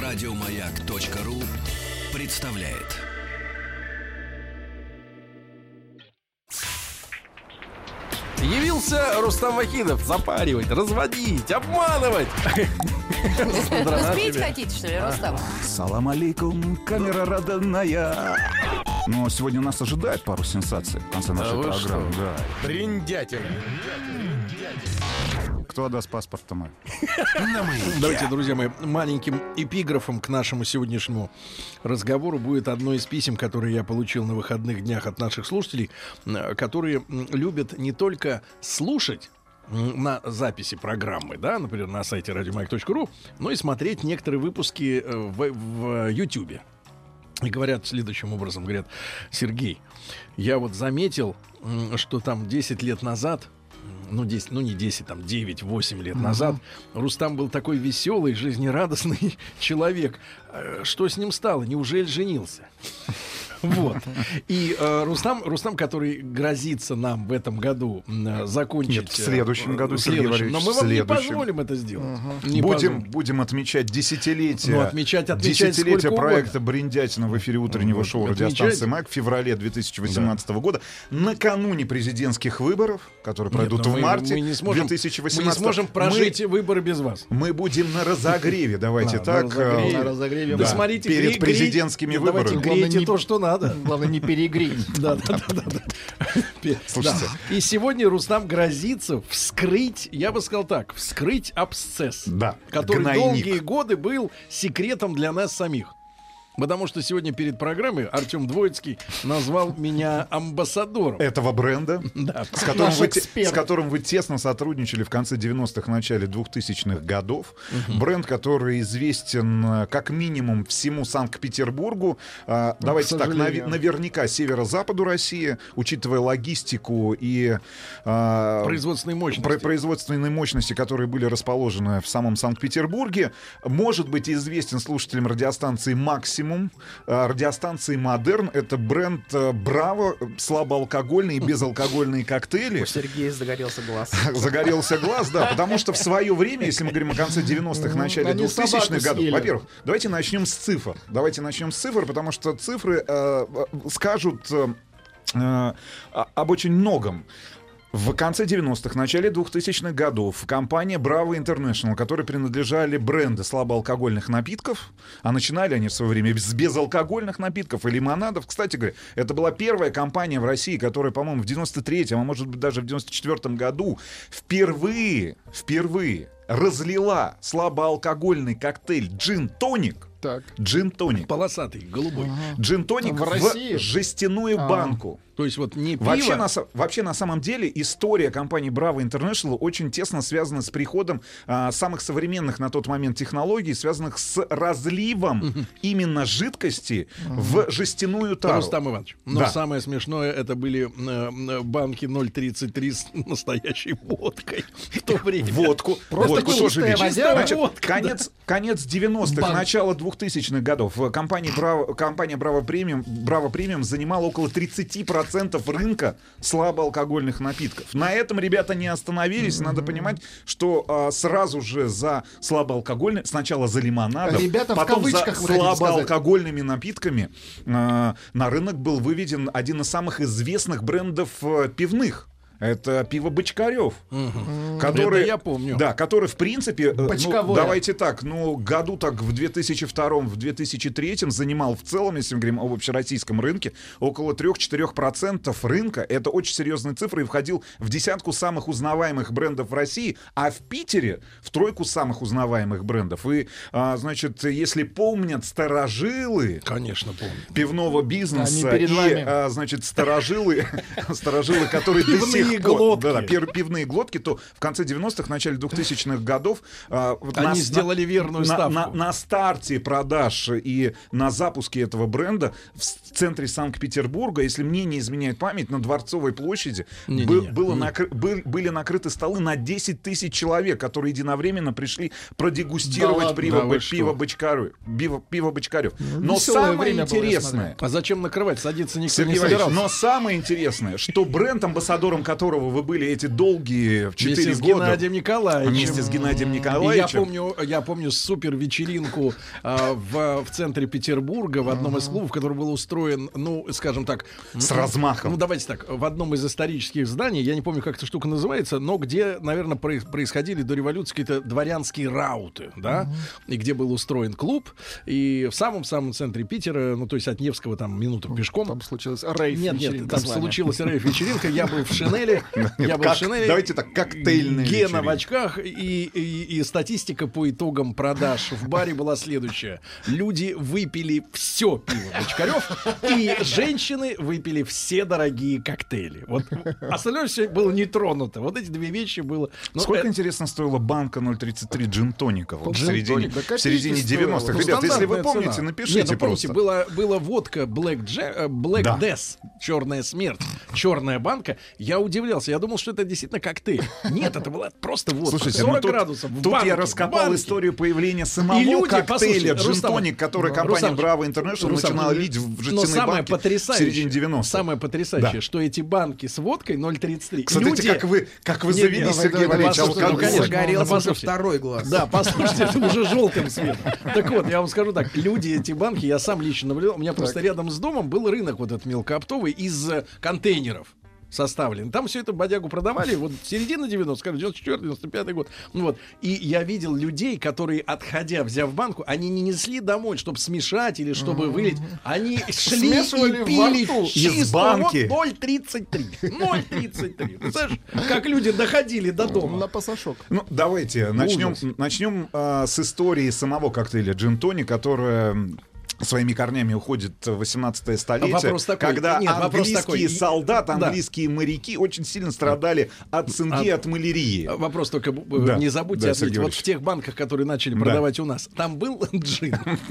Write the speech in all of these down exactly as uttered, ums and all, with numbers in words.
Радиомаяк.ру представляет. Явился Рустам Вахидов запаривать, разводить, обманывать. Вы спеть хотите, что ли, Рустам? Салам алейкум, камера родная. Но сегодня нас ожидает пару сенсаций в конце нашей Да программы. Да. Бриндятина. Кто отдаст паспорт-то мой? Давайте, друзья мои, маленьким эпиграфом к нашему сегодняшнему разговору будет одно из писем, которые я получил на выходных днях от наших слушателей, которые любят не только слушать на записи программы, да, например, на сайте радиомаяк точка ру, но и смотреть некоторые выпуски в, в YouTube. И говорят следующим образом, говорят: Сергей, я вот заметил, что там десять лет назад, ну, десять, ну не десять, там девять-восемь лет uh-huh. назад Рустам был такой веселый, жизнерадостный человек. Что с ним стало? Неужели женился? Вот. И э, Рустам, Рустам, который грозится нам в этом году э, закончить... Нет, в следующем году, э, Сергей Валерьевич, но мы вам не позволим это сделать. Uh-huh. Не будем, позволим. будем отмечать десятилетие, ну, отмечать, отмечать десятилетие проекта угодно. «Бриндятина» в эфире утреннего Вот, шоу отмечать. радиостанции «Маяк» в феврале две тысячи восемнадцатого да. года, накануне президентских выборов, которые пройдут Нет, в мы, марте мы не сможем, две тысячи восемнадцатого. Мы не сможем прожить мы, выборы без вас. Мы будем на разогреве, давайте на, так. На разогреве. На разогреве. Да, Вы смотрите, перед гре- президентскими гре- выборами. Давайте грейте не, то, что надо. Главное, не перегреть. Да, да, да, да. Слушайте. Да. И сегодня Рустам грозится вскрыть, я бы сказал так, вскрыть абсцесс, да, который гнойник. долгие годы был секретом для нас самих. Потому что сегодня перед программой Артем Двоицкий назвал меня амбассадором этого бренда, да. с, которым вы, с которым вы тесно сотрудничали в конце девяностых, начале двухтысячных годов. Uh-huh. Бренд, который известен как минимум всему Санкт-Петербургу. А, ну, давайте так, нав- наверняка северо-западу России, учитывая логистику и а, производственные мощности. Про- производственные мощности, которые были расположены в самом Санкт-Петербурге. Может быть известен слушателям радиостанции «Максимум». Радиостанции «Модерн». Это бренд «Браво», слабоалкогольные и безалкогольные коктейли. У Сергея загорелся глаз. Загорелся глаз, да, потому что в свое время, если мы говорим о конце девяностых, начале двухтысячных годов, во-первых, давайте начнем с цифр. Давайте начнем с цифр, потому что цифры э, скажут э, об очень многом. В конце девяностых, начале двухтысячных годов компания Bravo International, которой принадлежали бренды слабоалкогольных напитков, а начинали они в свое время с безалкогольных напитков и лимонадов. Кстати говоря, это была первая компания в России, которая, по-моему, в девяносто третьем, а может быть даже в девяносто четвёртом году впервые, впервые разлила слабоалкогольный коктейль «Джин-тоник». Так. Джин-тоник. Полосатый, голубой. Ага. Джин-тоник в, в жестяную а. банку. То есть вот не пиво. Вообще на, вообще на самом деле история компании Bravo International очень тесно связана с приходом а, самых современных на тот момент технологий, связанных с разливом uh-huh. именно жидкости uh-huh. в жестяную тару. Рустам Иванович, но да. самое смешное, это были э, банки ноль тридцать три с настоящей водкой в то время. Водку. Просто водку тоже лечит. Значит, водка, конец, да. конец девяностых, Банк. Начало двухтысячных годов. Компания Bravo, компания Bravo Premium, Bravo Premium занимала около тридцать процентов рынка слабоалкогольных напитков. На этом ребята не остановились. Mm-hmm. Надо понимать, что а, сразу же за слабоалкогольные, сначала за лимонадом, ребята потом за слабоалкогольными сказать. напитками а, на рынок был выведен один из самых известных брендов а, пивных. Это пиво Бочкарев, угу. который, это я помню. Да, который, в принципе, ну, давайте так, ну, году так в две тысячи втором, в две тысячи третьем занимал в целом, если мы говорим об общероссийском рынке, около три-четыре процента рынка. Это очень серьезная цифра и входил в десятку самых узнаваемых брендов в России, а в Питере в тройку самых узнаваемых брендов. И, а, значит, если помнят старожилы, конечно, помню, пивного бизнеса и, а, значит, старожилы, старожилы, которые до сих глотки. Да, да, пивные глотки, то в конце девяностых, начале двухтысячных годов а, они на, сделали верную на, ставку. На, на старте продаж и на запуске этого бренда в центре Санкт-Петербурга, если мне не изменяет память, на Дворцовой площади не, был, не, не. Было не. накры, был, были накрыты столы на десять тысяч человек, которые единовременно пришли продегустировать да пиво, да, пиво, Бочкарев, пиво, пиво Бочкарев. Ну, Но самое интересное... А зачем накрывать? Садиться никто Сергей не собирался. Но самое интересное, что бренд, амбассадором которого которого вы были эти долгие четыре Вместе года. с Геннадием Николаевичем. Вместе с Геннадием И Николаевичем. я помню, я помню супер вечеринку а, в, в центре Петербурга в одном из клубов, который был устроен, ну, скажем так, С размахом. Ну, давайте так, в одном из исторических зданий, я не помню, как эта штука называется, но где, наверное, про- происходили до революции какие-то дворянские рауты, да, и где был устроен клуб, и в самом-самом центре Питера, ну, то есть от Невского там минуту пешком. Там случилась рейв. Нет, нет, там случилась рейв-вечеринка, я был в шинели, я был как- в шинели. давайте так, коктейльная Гена вечеринка. в очках, и, и, и статистика по итогам продаж в баре была следующая. Люди выпили все пиво Бочкарев, и женщины выпили все дорогие коктейли. Вот остальное все было не тронуто. Вот эти две вещи было. Но Сколько, это- интересно, стоила банка ноль тридцать три джин-тоника вот в Джин-тоник, середине, да в середине копейки девяностых? Ну, Ребят, если вы стандартная помните, цена. напишите Нет, ну, помните, просто. была, была водка Black, Jack, э, Black Да. Death, черная смерть, черная банка. Я удивлялся, я думал, что это действительно коктейль. Нет, это была просто водка. Слушайте, сорок ну тут, градусов. в тут банке, я в раскопал банке. историю появления самого И люди, коктейля послушай, Рустам, джин-тоник, который Рустам, компания Рустам, Bravo International Рустам, начинала лить в Но жестяной самое банке в потрясающее, середине девяностых. самое потрясающее, Да. что эти банки с водкой ноль тридцать три. Смотрите, люди... как вы, как вы Не, завели, не, Сергей давай, давай, Валерьевич, послушайте, алкоголь. ну, конечно. Загорелся уже послушайте. второй глаз. Да, послушайте, это уже желтым светом. Так вот, я вам скажу так, люди, эти банки, я сам лично наблюдал, у меня просто рядом с домом был рынок вот этот мелкооптовый из э, контейнеров составлен. Там все это бодягу продавали, вот середина девяностых, скажем, девяносто четвёртый девяносто пятый год. Ну вот. И я видел людей, которые, отходя, взяв банку, они не несли домой, чтобы смешать или чтобы вылить. Они шли Смешивали и во пили рту. Из чисто банки. вот ноль тридцать три. ноль тридцать три. Ты знаешь, как люди доходили до дома. На пасашок. Ну, давайте начнем, Ужас. начнем а, с истории самого коктейля джин-тони, которая м, своими корнями уходит в восемнадцатое столетие, Вопрос такой. когда Нет, вопрос английские такой. солдаты, Да. английские моряки очень сильно страдали от цинги и А- от малярии. Вопрос только, э, Да, не забудьте да, отметить, Сергей вот Валерьевич. в тех банках, которые начали Да. продавать у нас, там был джин.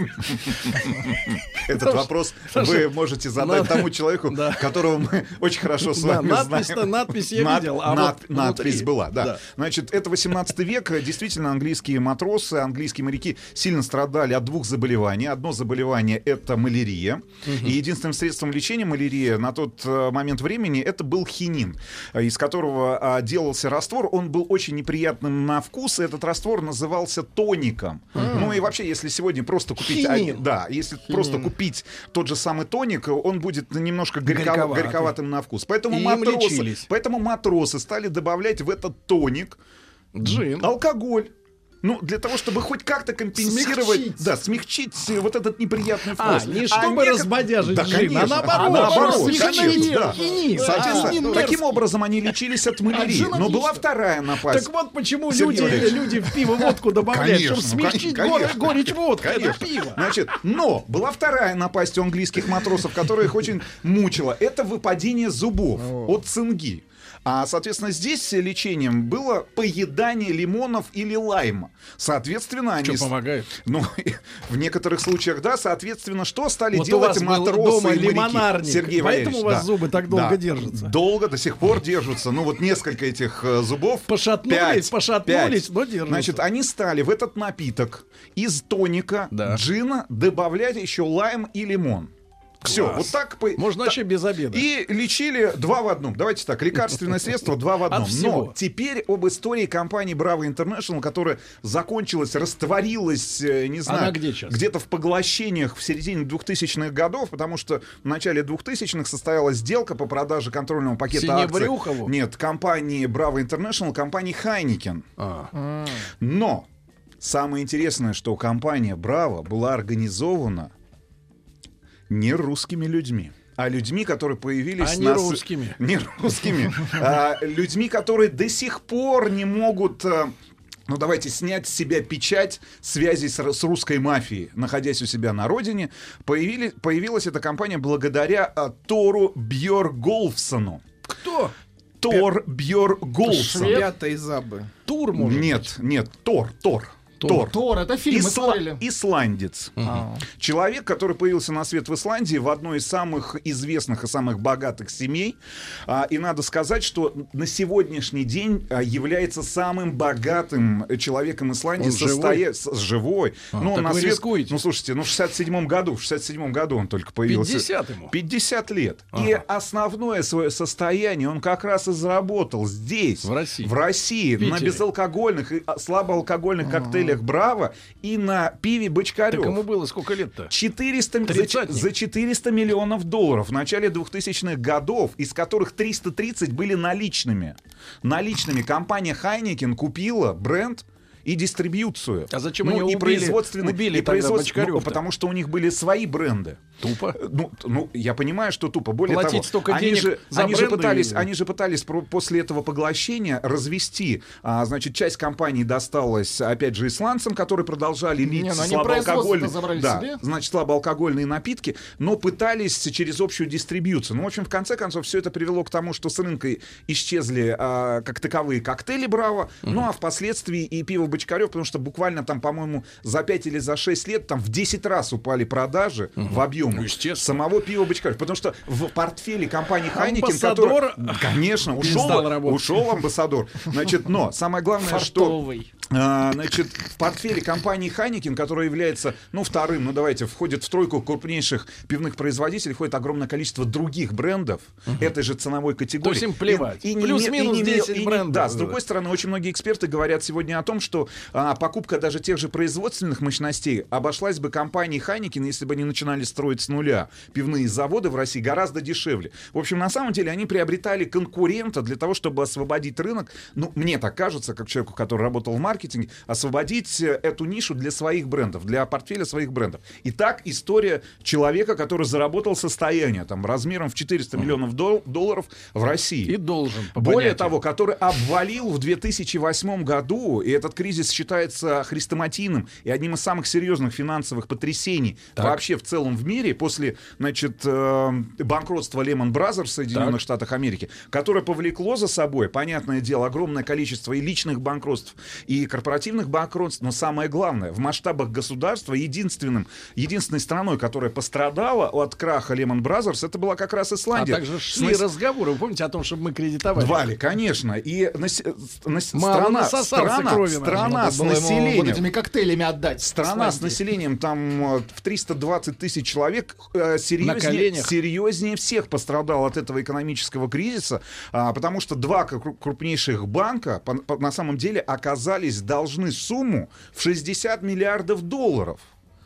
Этот вопрос вы можете задать надо- тому человеку, Да. которого мы очень хорошо с Да, вами надпись-то- знаем. надпись я Над- видел, а над- вот надпись внутри- была, да. да. Значит, это восемнадцатый век. Действительно, английские матросы, английские моряки сильно страдали от двух заболеваний. Одно заболевание — это малярия. И единственным средством лечения малярии на тот э, момент времени это был хинин, э, из которого а, делался раствор. Он был очень неприятным на вкус. И этот раствор назывался тоником. Ну и вообще, если сегодня просто купить... а, Хинин. да, если просто купить тот же самый тоник, он будет немножко горько- Горьковатый. горьковатым на вкус. Поэтому И им матросы, лечились. поэтому матросы стали добавлять в этот тоник Джин. алкоголь. Ну, для того, чтобы хоть как-то компенсировать, Смягчить. да, смягчить э, вот этот неприятный А, вкус. не чтобы некотор- разбодяжить да, джин, а конечно. наоборот, наоборот, смягчить. конечно, да. Хинин. Соответственно, А, хинин таким мерзкий. образом они лечились от малярии. джин Но была отлично. вторая напасть. Так вот почему Сергей люди, Валерьевич. люди в пиво водку добавляют, Конечно, чтобы ну, смягчить конечно. горе- горечь водки. Это Конечно. пиво. Значит, но была вторая напасть у английских матросов, которая их очень мучила. Это выпадение зубов от цинги. А, соответственно, здесь лечением было поедание лимонов или лайма. Соответственно, они... Что с- помогает? Ну, в некоторых случаях, да. Соответственно, что стали Вот у делать вас был матросы дома и моряки? лимонарник, Сергей поэтому Валерьевич, у вас да. зубы так долго Да. держатся. Долго, до сих пор держатся. Ну, вот несколько этих э, зубов. Пошатнулись, Пять. пошатнулись, Пять. но держатся. Значит, они стали в этот напиток из тоника, Да. джина добавлять еще лайм и лимон. Все, Класс. вот так. по- Можно та- вообще без обеда. И лечили два в одном. Давайте так, лекарственное средство два в одном. От всего. Но теперь об истории компании Bravo International, которая закончилась, растворилась, э, не знаю, Она где сейчас? где-то в поглощениях в середине двухтысячных годов, потому что в начале двухтысячных состоялась сделка по продаже контрольного пакета акций. Синебрюхову? Нет, компании Bravo International, компании Heineken. А. Но самое интересное, что компания Браво была организована не русскими людьми, а людьми, которые появились... А не на с- русскими. Не русскими. а людьми, которые до сих пор не могут... а, ну, давайте, снять с себя печать связи с, с русской мафией, находясь у себя на родине. Появили, появилась эта компания благодаря а, Тору Бьоргольфсону. Кто? Тор Бьоргольфсон. Пятый забы. Тур, может Нет, нет, Тор, Тор. Тор. Тор, это фильм, мы Исла- смотрели. Исландец. А. Человек, который появился на свет в Исландии в одной из самых известных и самых богатых семей. А, и надо сказать, что на сегодняшний день а, является самым богатым человеком Исландии. Он состоя... с- живой. А, ну, так на вы свет... рискуете. ну, слушайте, ну, в шестьдесят седьмом году, в шестьдесят седьмом году он только появился. пятьдесят ему. пятьдесят лет. Ага. И основное свое состояние он как раз и заработал здесь. В России. В России. В На Питере. безалкогольных и а, слабоалкогольных коктейлях «Браво» и на пиве «Бочкарев». Так ему было сколько лет-то? четыреста, за, Тридцатник. за четыреста миллионов долларов в начале двухтысячных годов, из которых триста тридцать были наличными. Наличными. Компания Heineken купила бренд и дистрибьюцию. А зачем ну, они и убили- производственные, убили и тогда производство- ну, Бочкарёв-то? потому что у них были свои бренды. Тупо. Ну, т- ну, я понимаю, что тупо. Более Платить того, столько они денег же, за они же бренды пытались, и- они же пытались про- после этого поглощения развести. А, значит, часть компании досталась, опять же, исландцам, которые продолжали лить Не, ну они слабоалкогольные, производство-то забрали да, себе. значит, слабоалкогольные напитки, но пытались через общую дистрибьюцию. Ну, в общем, в конце концов, все это привело к тому, что с рынка исчезли а, как таковые коктейли «Браво», ну, а впоследствии и пиво «Бочкарев», потому что буквально там, по-моему, за пять или за шесть лет там в десять раз упали продажи в объемах Ну, естественно. самого пива «Бочкарев». Потому что в портфеле компании Heineken, Амбассадор который... Конечно, перестал ушел, работать. ушел амбассадор. Значит, но самое главное, что... Фартовый. А, значит, в портфеле компании Heineken, которая является, ну, вторым, ну, давайте, входит в тройку крупнейших пивных производителей, входит огромное количество других брендов этой же ценовой категории. То есть им плевать. И, и не- Плюс-минус и не- десять и не- брендов. Да, с другой стороны, очень многие эксперты говорят сегодня о том, что а, покупка даже тех же производственных мощностей обошлась бы компании Heineken, если бы они начинали строить с нуля пивные заводы в России, гораздо дешевле. В общем, на самом деле, они приобретали конкурента для того, чтобы освободить рынок. Ну, мне так кажется, как человеку, который работал в маркетинге, освободить э, эту нишу для своих брендов, для портфеля своих брендов. Итак, история человека, который заработал состояние там, размером в четыреста миллионов дол- долларов в России. И должен. по Более понятию. того, который обвалил в две тысячи восьмом году, и этот кризис считается хрестоматийным и одним из самых серьезных финансовых потрясений Так. вообще в целом в мире после, значит, э, банкротства Lehman Brothers в Соединенных Так. Штатах Америки, которое повлекло за собой, понятное дело, огромное количество и личных банкротств, и корпоративных банкротств, но самое главное, в масштабах государства единственным, единственной страной, которая пострадала от краха Lehman Brothers, это была как раз А Исландия. также шли Смыс- разговоры, вы помните, о том, чтобы мы кредитовали? Вали, конечно. И нас- нас- Мало страна, насосался страна, крови нашей. страна Надо с было ему вот населением. этими коктейлями отдать. Страна с Исландии. населением там э, в триста двадцать тысяч человек э, На серьезнее, коленях. серьезнее всех пострадал от этого экономического кризиса, а, потому что два кру- крупнейших банка по- по- на самом деле оказались должны сумму в шестьдесят миллиардов долларов.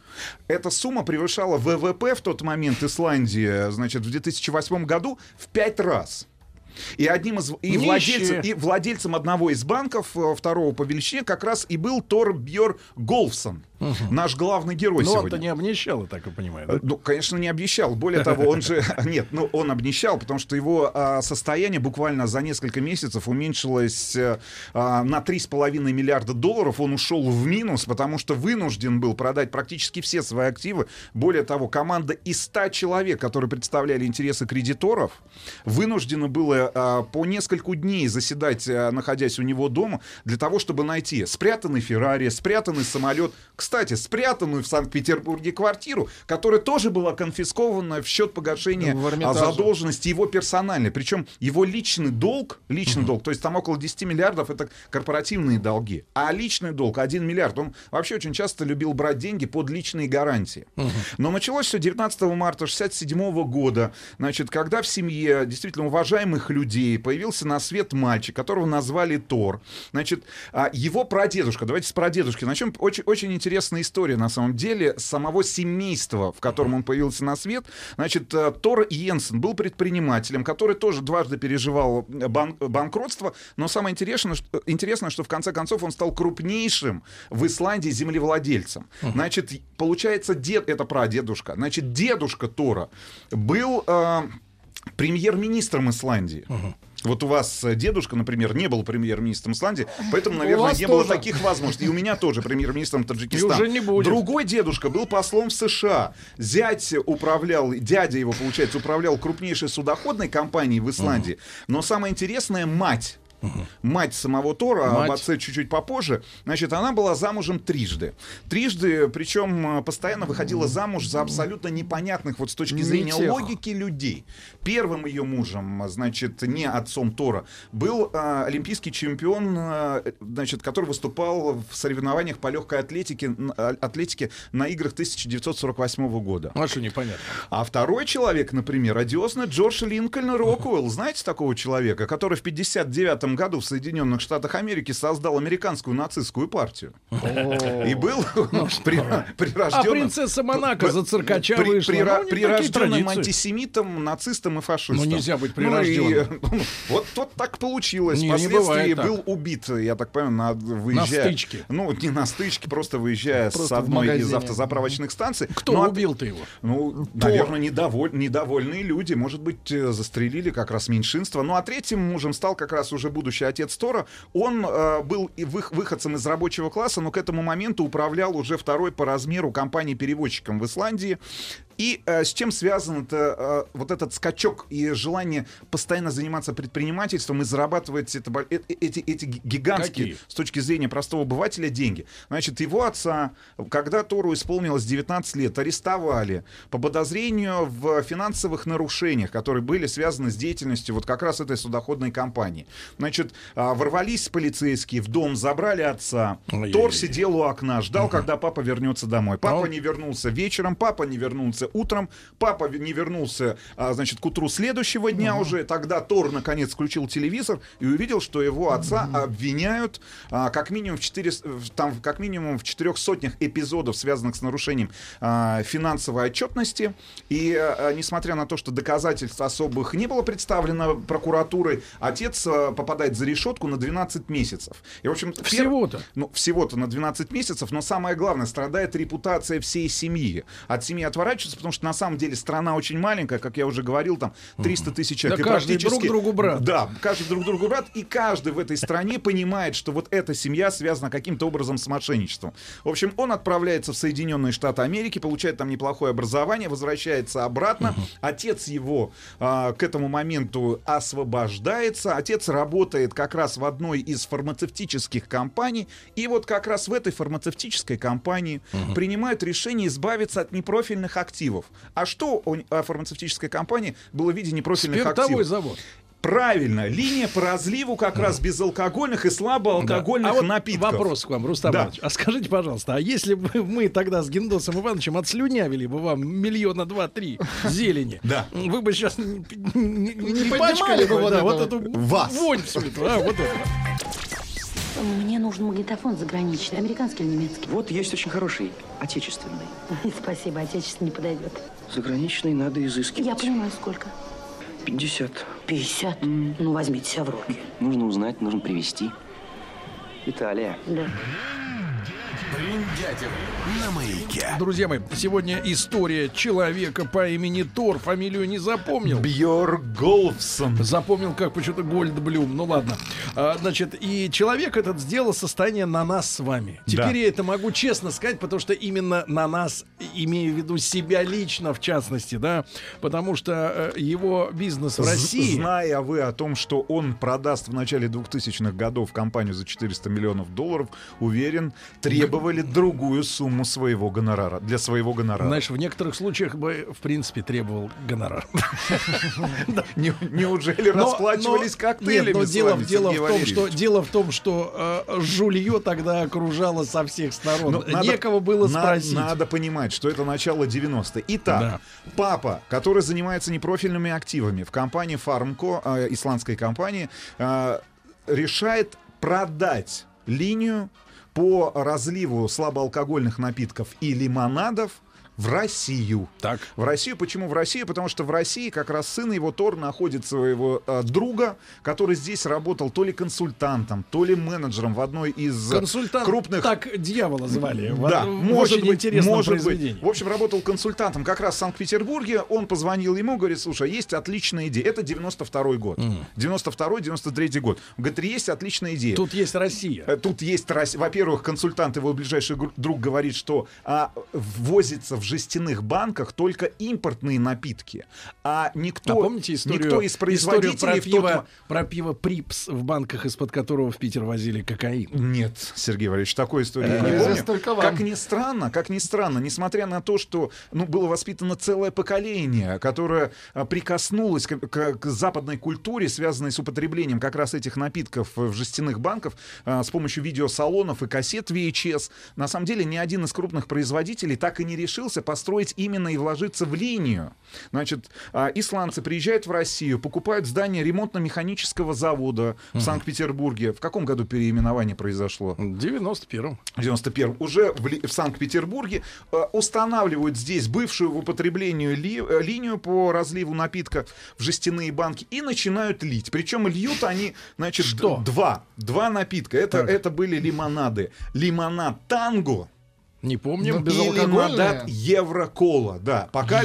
Эта сумма превышала ВВП в тот момент Исландии, значит, в две тысячи восьмом году в пять раз. И одним из и Нищие. владельцем, и владельцем одного из банков, э, второго по величине, как раз и был Тор Бьор Голфсон, наш главный герой Но сегодня. он-то не обнищал, я так и понимаю. да? Э, Ну, конечно, не обнищал. Более того, он же... Нет, ну, он обнищал, потому что его а, состояние буквально за несколько месяцев уменьшилось а, а, на три с половиной миллиарда долларов. Он ушел в минус, потому что вынужден был продать практически все свои активы. Более того, команда из ста человек, которые представляли интересы кредиторов, вынуждена была а, по нескольку дней заседать, а, находясь у него дома, для того, чтобы найти спрятанный Феррари, спрятанный самолет. Кстати, спрятанную в Санкт-Петербурге квартиру, которая тоже была конфискована в счет погашения В а, Эрмитаже. задолженности его персональной. Причем его личный долг, личный долг, то есть там около десяти миллиардов это корпоративные долги, а личный долг один миллиард. Он вообще очень часто любил брать деньги под личные гарантии. Но началось все девятнадцатого марта шестьдесят седьмого года, значит, когда в семье действительно уважаемых людей появился на свет мальчик, которого назвали Тор. Значит, а, его прадедушка, давайте с прадедушки начнем. Очень, очень интересная история на самом деле самого семейства, в котором он появился на свет. Значит, э, Тор Йенсен был предпринимателем, который тоже дважды переживал бан- банкротство, но самое интересное, что, интересное, что в конце концов он стал крупнейшим в Исландии землевладельцем. Значит, получается, дед, это прадедушка, значит, дедушка Тора был э, премьер-министром Исландии. Вот у вас э, дедушка, например, не был премьер-министром Исландии, поэтому, наверное, вас не было тоже. таких возможностей. И у меня тоже премьер-министром Таджикистана. И уже не будет. Другой дедушка был послом в США. Зять управлял, дядя его, получается, управлял крупнейшей судоходной компанией в Исландии. Но самое интересное, мать Угу. Мать самого Тора, Мать. об отце чуть-чуть попозже. Значит, она была замужем трижды. Трижды, причем постоянно выходила замуж за абсолютно непонятных вот с точки Не зрения тех. логики людей. Первым ее мужем, значит, не отцом Тора, был а, олимпийский чемпион, а, значит, который выступал в соревнованиях по легкой атлетике, а, атлетике на играх тысяча девятьсот сорок восьмого года. А что непонятно? А второй человек, например, одиозный Джордж Линкольн Роквелл. Знаете такого человека, который в пятьдесят девятом году в Соединенных Штатах Америки создал американскую нацистскую партию? И был прирожденным... А принцесса Монако за циркача при- вышла. прира- Ну, не прирожденным такие традиции. антисемитом, нацистом и фашистом. Ну, нельзя быть Ну, и, прирожденным. ну, вот, вот так получилось. Не, не Впоследствии бывает так. был убит, я так понимаю, на, выезжая... На стычке. Ну, не на стычке, просто выезжая Просто с в одной из магазине. автозаправочных станций. Кто Ну, а- убил-то его? Ну, наверное, недоволь... недовольные люди. Может быть, э, застрелили как раз меньшинство. Ну, а третьим мужем стал как раз уже будущий отец Тора. Он э, был и вы- выходцем из рабочего класса, но к этому моменту управлял уже второй по размеру компанией-перевозчиком в Исландии. И э, с чем связан это, э, вот этот скачок и желание постоянно заниматься предпринимательством и зарабатывать это, бо- э- эти, эти гигантские, Какие? с точки зрения простого обывателя, деньги? Значит, его отца, когда Тору исполнилось девятнадцать лет, арестовали по подозрению в финансовых нарушениях, которые были связаны с деятельностью вот как раз этой судоходной компании. Значит, а, ворвались полицейские в дом, забрали отца. Ой-ой-ой. Тор сидел у окна, ждал, когда папа вернется домой. Папа Ну. не вернулся вечером, папа не вернулся утром, папа не вернулся, а, значит, к утру следующего дня уже. Тогда Тор, наконец, включил телевизор и увидел, что его отца обвиняют а, как минимум в четыре, в- там, как минимум в четырех сотнях эпизодов, связанных с нарушением а, финансовой отчетности. И а, несмотря на то, что доказательств особых не было представлено прокуратурой, отец а, попадает за решетку на двенадцать месяцев. И, в общем, Всего-то? ну, всего-то на двенадцать месяцев, но самое главное, страдает репутация всей семьи. От семьи отворачиваются, потому что на самом деле страна очень маленькая, как я уже говорил, там триста тысяч человек. Да и каждый практически- друг другу брат. Да, каждый друг другу брат, и каждый в этой стране понимает, что вот эта семья связана каким-то образом с мошенничеством. В общем, он отправляется в Соединенные Штаты Америки, получает там неплохое образование, возвращается обратно. Отец его а, к этому моменту освобождается. Отец работает как раз в одной из фармацевтических компаний, и вот как раз в этой фармацевтической компании принимают решение избавиться от непрофильных активов. А что у а, фармацевтической компании было в виде непрофильных Спиртовой активов? завод. Правильно, линия по разливу как раз безалкогольных и слабоалкогольных А вот напитков. вопрос к вам, Рустам Да. Иванович. А скажите, пожалуйста, а если бы мы тогда с Гендосом Ивановичем отслюнявили бы вам миллиона два-три зелени, Да. вы бы сейчас не, не- не Не пачкали поднимали бы бы вот да, это вот вот. эту Вас. вонь всю эту, а, вот это. Мне нужен магнитофон заграничный, американский или немецкий? Вот есть очень хороший, отечественный. Спасибо, отечественный не подойдет. Заграничный надо изыскивать. Я понимаю, сколько? пятьдесят. пятьдесят? Ну, возьмите себя в руки. Нужно узнать, нужно привезти. Италия. Да. На маяке. Друзья мои, сегодня история человека по имени Тор. Фамилию не запомнил. Бьоргольфсон. Запомнил, как почему-то Гольдблюм. Ну ладно. А, значит, и человек этот сделал состояние на нас с вами. Теперь Да. я это могу честно сказать, потому что именно на нас, имею в виду себя лично, в частности, да, потому что э, его бизнес в России... Зная вы о том, что он продаст в начале двухтысячных годов компанию за четыреста миллионов долларов, уверен, требовали другую сумму своего гонорара, для своего гонорара. Знаешь, в некоторых случаях бы, в принципе, требовал гонорар. Не- неужели Но- расплачивались но- коктейлями Нет, но с дело, вами, дело, в Сергей том, что, Валерьевич? дело в том, что э, жулье тогда окружало со всех сторон. Ну, надо- Некого было на- спросить. Надо понимать, что это начало девяностых. Итак, Да. папа, который занимается непрофильными активами в компании Фармко, э, исландской компании, э, решает продать линию по разливу слабоалкогольных напитков и лимонадов в Россию. Так. В Россию. Почему в Россию? Потому что в России как раз сын его, Тор, находит своего э, друга, который здесь работал то ли консультантом, то ли менеджером в одной из э, Консультант, крупных... так дьявола звали. в- Да, в может очень быть, интересном может быть. произведении. В общем, работал консультантом как раз в Санкт-Петербурге. Он позвонил ему, говорит: слушай, есть отличная идея. Это девяносто второй год. девяносто второй девяносто третий год. Он говорит: есть отличная идея. Тут есть Россия. Э, Тут есть, Рос- во-первых, консультант, его ближайший гру- друг говорит, что а, ввозится в жестяных банках только импортные напитки, а никто, а помните историю, никто из производителей про в пиво, тот... про пиво Припс в банках, из-под которого в Питер возили кокаин? Нет, Сергей Валерьевич, такой истории я не помню. Только вам. Как ни странно, как ни странно, несмотря на то, что ну, было воспитано целое поколение, которое а, прикоснулось к, к, к западной культуре, связанной с употреблением как раз этих напитков в жестяных банках а, с помощью видеосалонов и кассет ви эйч эс, на самом деле ни один из крупных производителей так и не решился построить именно и вложиться в линию. Значит, а, исландцы приезжают в Россию, покупают здание ремонтно-механического завода в uh-huh. Санкт-Петербурге. В каком году переименование произошло? В девяносто первом. В девяносто первом. Уже в, ли, в Санкт-Петербурге э, устанавливают здесь бывшую в употреблении ли, э, линию по разливу напитка в жестяные банки и начинают лить. Причем льют они, значит, Что? д- два. Два напитка. Это, это были лимонады. Лимонад «Танго». Не помним. Ну, И лимонад Еврокола, да, пока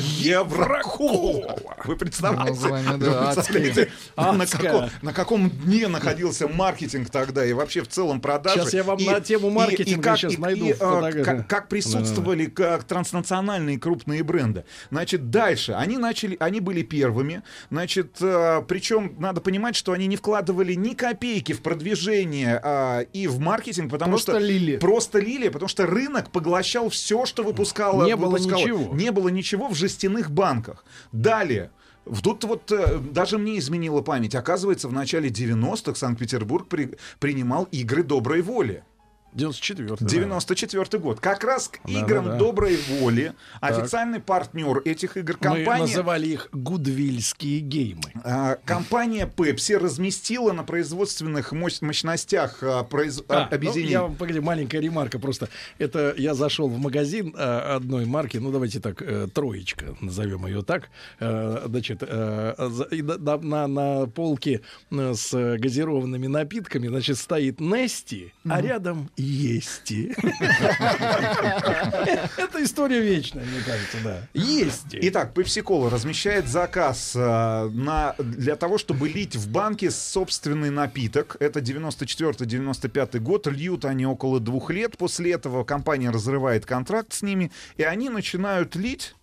Еврокола. Вы представляете, Название, да, вы представляете на, адское. каком, на каком дне находился маркетинг тогда и вообще в целом продажи. Сейчас я вам и, на тему маркетинга и, и как, сейчас и, найду и, фотографию. как, как присутствовали как транснациональные крупные бренды. Значит, дальше они начали, они были первыми. Значит, причем надо понимать, что они не вкладывали ни копейки в продвижение а, и в маркетинг, потому Просто что лили. просто лили, потому что рынок поглощал все, что выпускало. Не было выпускало. ничего. Не было ничего в жестяных банках. Далее. Тут вот э, даже мне изменила память. Оказывается, в начале девяностых Санкт-Петербург при, принимал игры доброй воли. девяносто четвёртый. девяносто четвёртый год. Как раз к Да, играм да, да. доброй воли официальный партнер этих игр, Мы компания, называли их гудвильские геймы. а, компания Pepsi разместила на производственных мощ- мощностях а, произ... А, а, объединений. ну, я вам, погоди, маленькая ремарка просто. Это я зашел в магазин а, одной марки, ну давайте так, э, троечка, назовем ее так. Э, значит, э, за- и на, на- на- на полке э, с газированными напитками, значит, стоит Нести, а рядом Ести. Это история вечная, мне кажется, да. Ести. Итак, Pepsi-Cola размещает заказ э, на, для того, чтобы лить в банке собственный напиток. Это девяносто четвёртый девяносто пятый год. Льют они около двух лет. После этого компания разрывает контракт с ними, и они начинают лить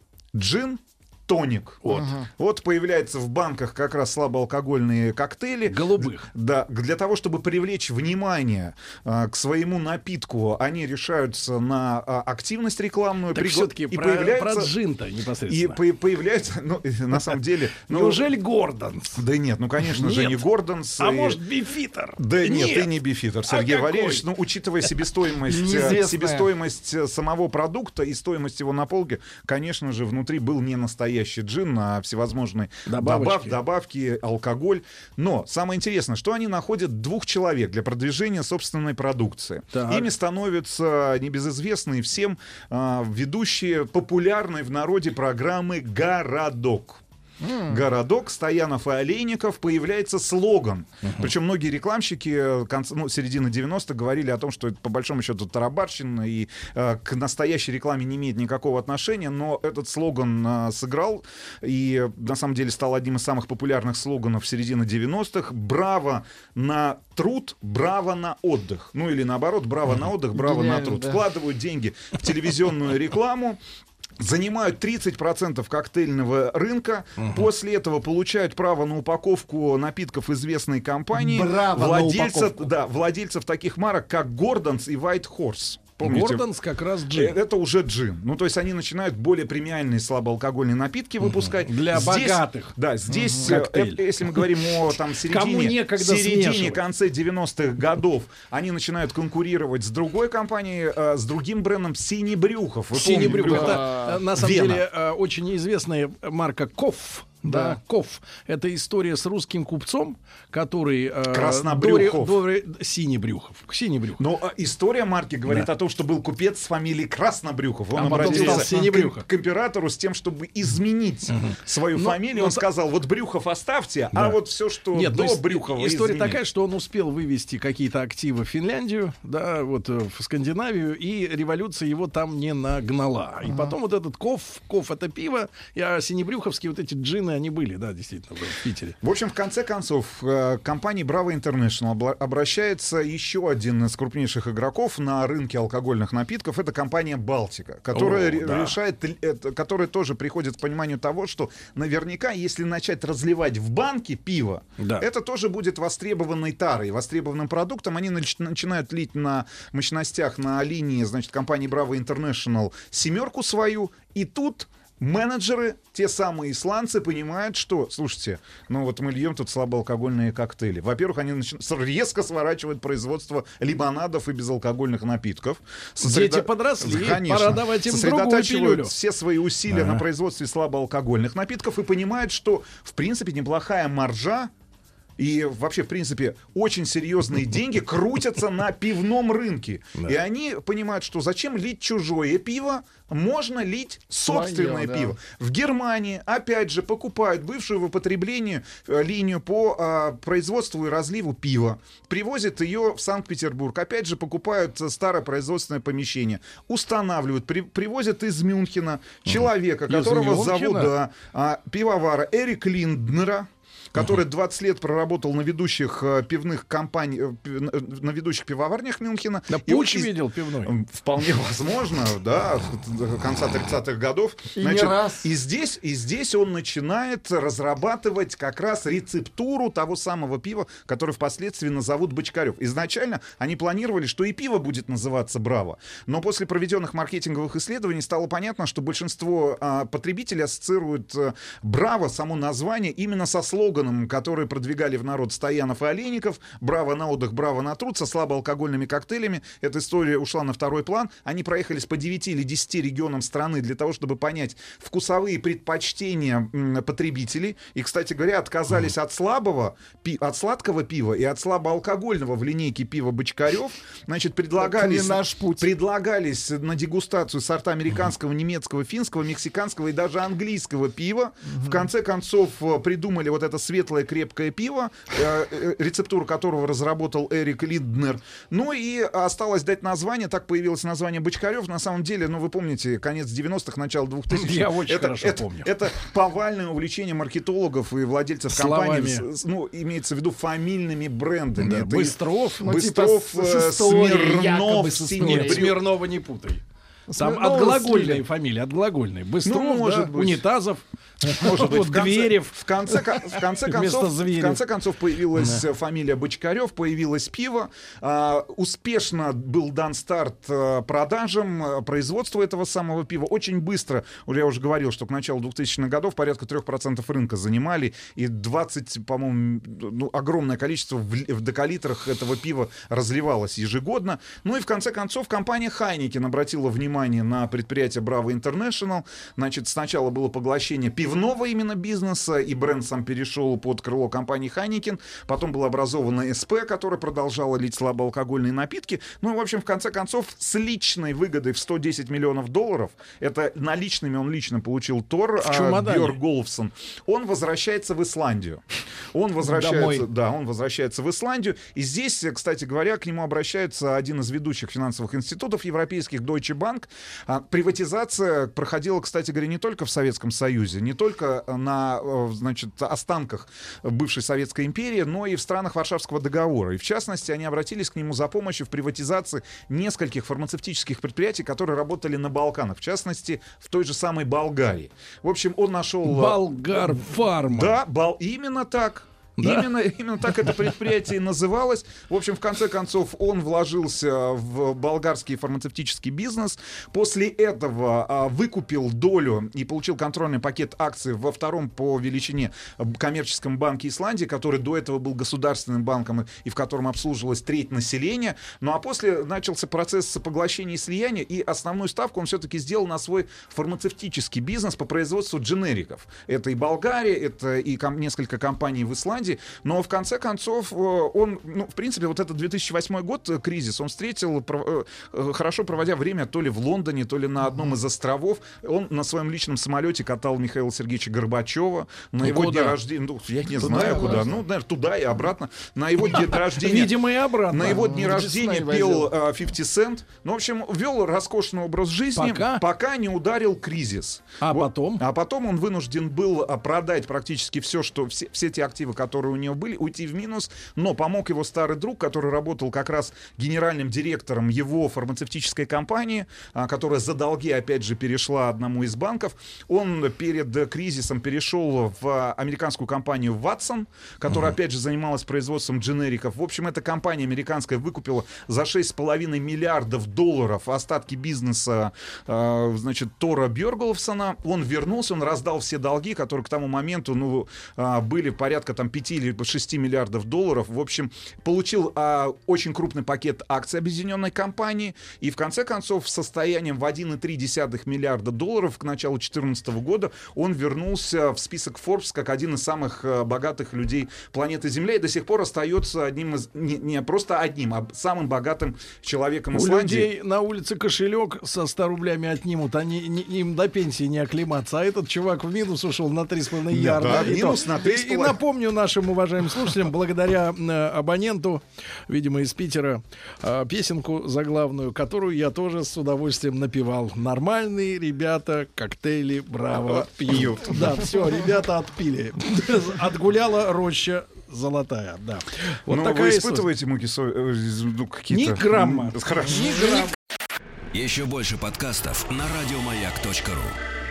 джин, тоник. Вот. Ага. Вот появляются в банках как раз слабоалкогольные коктейли. Голубых. Да, для того, чтобы привлечь внимание а, к своему напитку, они решаются на а, активность рекламную. Так пригла- все-таки и про, появляется... про джин-то И непосредственно. по- появляется, ну, на самом деле... ну, Неужели Гордонс? Да нет, ну, конечно же, Нет. не Гордонс. А и- может, Бифитер? Да нет, ты не бифитер, Сергей какой? Валерьевич. Ну, учитывая себестоимость, э, Неизвестная. себестоимость э, самого продукта и стоимость его на полке, конечно же, внутри был не настоящий джин, а всевозможные Добавочки. добав- добавки, алкоголь. Но самое интересное, что они находят двух человек для продвижения собственной продукции. Так. Ими становятся небезызвестные всем а, ведущие популярной в народе программы «Городок». «Городок», Стоянов и Олейников, появляется слоган. Причем многие рекламщики конца, ну, середины девяностых говорили о том, что это по большому счету тарабарщина и э, к настоящей рекламе не имеет никакого отношения, но этот слоган э, сыграл и на самом деле стал одним из самых популярных слоганов середины девяностых. «Браво на труд, браво на отдых». Ну или наоборот, «Браво на отдых, браво на Гениально, труд». да. Вкладывают деньги в телевизионную рекламу, занимают тридцать процентов коктейльного рынка, после этого получают право на упаковку напитков известной компании, Браво на владельцев, упаковку. да, владельцев таких марок, как Гордонс и White Horse. Помните? Гордонс как раз Э, джин. Это уже джин. Ну, то есть они начинают более премиальные слабоалкогольные напитки выпускать. Для Здесь- богатых. Да, здесь, э, Коктейль. э, если мы говорим о там, Кому середине, некогда середине смешивать. конце девяностых годов, они начинают конкурировать с другой компанией, э, с другим брендом Синебрюхов. Вы Синий помните, брюх. брюхо? Это, э, на самом Вена. деле, э, очень известная марка Коф. Да, Да. Коф. Это история с русским купцом, который... э, Краснобрюхов. Дори- Дори- Синебрюхов. Синебрюхов. Но э, история марки говорит Да. о том, что был купец с фамилией Краснобрюхов. Он А потом обратился стал к, Синебрюхов. к императору с тем, чтобы изменить свою Но- фамилию. но Он та- сказал, вот Брюхов оставьте, Да. а вот все, что Нет, до ну, ис- Брюхова, история измените. такая, что он успел вывести какие-то активы в Финляндию, да, вот э, в Скандинавию, и революция его там не нагнала. И потом вот этот Коф, Коф это пиво, а синебрюховские вот эти джины, стадионы, они были, да, действительно, в Питере. В общем, в конце концов, компания Bravo International обращается еще один из крупнейших игроков на рынке алкогольных напитков. Это компания Балтика, которая О, да. решает, которая тоже приходит к пониманию того, что наверняка, если начать разливать в банки пиво, да. это тоже будет востребованной тарой, востребованным продуктом. Они нач- начинают лить на мощностях на линии, значит, компании Bravo International семерку свою, и тут менеджеры, те самые исландцы, понимают, что, слушайте, ну вот мы льем тут слабоалкогольные коктейли. Во-первых, они начи... резко сворачивают производство лимонадов и безалкогольных напитков. Сосредо... Дети подросли, Конечно. Пора давать им сосредотачивают все свои усилия ага. на производстве слабоалкогольных напитков и понимают, что, в принципе, неплохая маржа и вообще, в принципе, очень серьезные деньги крутятся на пивном рынке. Да. И они понимают, что зачем лить чужое пиво, можно лить собственное Своё, пиво. Да. В Германии, опять же, покупают бывшую в употреблении э, линию по э, производству и разливу пива, привозят ее в Санкт-Петербург, опять же, покупают старое производственное помещение, устанавливают, при, привозят из Мюнхена человека, из которого Мюнхена? зовут да, э, пивовара Эрик Линднера, который двадцать лет проработал на ведущих э, пивных компаниях, э, на ведущих пивоварнях Мюнхена. Да, и Пуч он, видел пивной. Вполне возможно, да, конца тридцатых годов. И Значит, не раз. И здесь, и здесь он начинает разрабатывать как раз рецептуру того самого пива, которое впоследствии назовут Бочкарев. Изначально они планировали, что и пиво будет называться «Браво». Но после проведенных маркетинговых исследований стало понятно, что большинство а, потребителей ассоциируют а, «Браво», само название, именно со слоганом, которые продвигали в народ Стоянов и Олейников: «Браво на отдых, браво на труд», со слабоалкогольными коктейлями. Эта история ушла на второй план. Они проехались по девяти или десяти регионам страны для того, чтобы понять вкусовые предпочтения м, потребителей. И, кстати говоря, отказались от слабого, пи- от сладкого пива и от слабоалкогольного в линейке пива Бочкарев. Значит, предлагались, наш путь. предлагались на дегустацию сорта американского, немецкого, финского, мексиканского и даже английского пива. В конце концов придумали вот это светлое крепкое пиво, э, рецептуру которого разработал Эрик Линднер. Ну и осталось дать название, так появилось название Бочкарев. На самом деле, ну вы помните, конец девяностых, начало двухтысячных. Я очень это, хорошо это, помню. Это повальное увлечение маркетологов и владельцев компаний, ну, имеется в виду фамильными брендами. Да, это Быстров, ну, Быстров, типа с, с историей, Смирнов, Нет, Смирнова не путай. Там Смирнова отглагольные фамилии, отглагольные. Быстров, ну, может да, быть. Унитазов, может быть, вот в конце, Дверев. В конце, в, конце концов, в конце концов появилась да. фамилия Бочкарев, появилось пиво. А, успешно был дан старт а, продажам, а, производству этого самого пива. Очень быстро, я уже говорил, что к началу двухтысячных годов порядка трех процентов рынка занимали, и двадцать, по-моему, ну, огромное количество в, в декалитрах этого пива разливалось ежегодно. Ну и в конце концов компания Heineken обратила внимание на предприятие Bravo International. Значит, сначала было поглощение пивного именно бизнеса, и бренд сам перешел под крыло компании Heineken. Потом была образована эс пэ, которая продолжала лить слабоалкогольные напитки. Ну и, в общем, в конце концов, с личной выгодой в сто десять миллионов долларов, это наличными он лично получил Тор, а, Бьорк Голфсон, он возвращается в Исландию. Он возвращается, да, он возвращается в Исландию. И здесь, кстати говоря, к нему обращается один из ведущих финансовых институтов европейских, Deutsche Bank. А, приватизация проходила, кстати говоря, не только в Советском Союзе, не только на, значит, останках бывшей Советской империи, но и в странах Варшавского договора. И в частности, они обратились к нему за помощью в приватизации нескольких фармацевтических предприятий, которые работали на Балканах, в частности, в той же самой Болгарии. В общем, он нашел... Болгарфарма. Да, бал... именно так. Да? Именно, именно так это предприятие и называлось. В общем, в конце концов, он вложился в болгарский фармацевтический бизнес. После этого а, выкупил долю и получил контрольный пакет акций во втором по величине коммерческом банке Исландии, который до этого был государственным банком и в котором обслуживалась треть населения. Ну а после начался процесс поглощения и слияния, и основную ставку он все-таки сделал на свой фармацевтический бизнес по производству дженериков. Это и Болгария, это и ком- несколько компаний в Исландии. Исландии. Но в конце концов он, ну, в принципе, вот этот две тысячи восьмой год, кризис, он встретил, хорошо проводя время то ли в Лондоне, то ли на одном из островов. Он на своем личном самолете катал Михаила Сергеевича Горбачева. На его день рождения, ну, я не туда знаю куда, ну, наверное, туда и обратно. На его день рождения... Видимо, и обратно. На его дне рождения пел uh, пятьдесят Cent. Ну, в общем, вел роскошный образ жизни, пока, пока не ударил кризис. А вот. потом? А потом он вынужден был продать практически все, что, все, все те активы, которые у него были, уйти в минус. Но помог его старый друг, который работал как раз генеральным директором его фармацевтической компании, которая за долги, опять же, перешла одному из банков. Он перед кризисом перешел в американскую компанию Watson, которая, uh-huh. опять же, занималась производством дженериков. В общем, эта компания американская выкупила за шесть с половиной миллиардов долларов остатки бизнеса, э, значит, Тора Бьоргулфсона. Он вернулся, он раздал все долги, которые к тому моменту, ну, э, были порядка там пяти или шести миллиардов долларов. В общем, получил э, очень крупный пакет акций объединенной компании и, в конце концов, с состоянием в один целых три десятых миллиарда долларов к началу две тысячи четырнадцатого года он вернулся в список Forbes как один из самых э, богатых людей планеты Земля и до сих пор остается одним из, не, не просто одним, а самым богатым человеком Исландии. У людей на улице кошелек со ста рублями отнимут, они не, им до пенсии не оклематься, а этот чувак в минус ушел на три с половиной ярда. Да, минус на три с половиной. И, и напомню нашим уважаемым слушателям, благодаря э, абоненту, видимо, из Питера, э, песенку заглавную, которую я тоже с удовольствием напевал. Нормальные ребята коктейли Браво пьют. Да, все, ребята отпили. Отгуляла роща золотая, да. Вот ну, такая вы испытываете муки совести? Ну, какие-то... Ни грамма. Хорошо. Ни грамма. Еще больше подкастов на радиомаяк точка ру.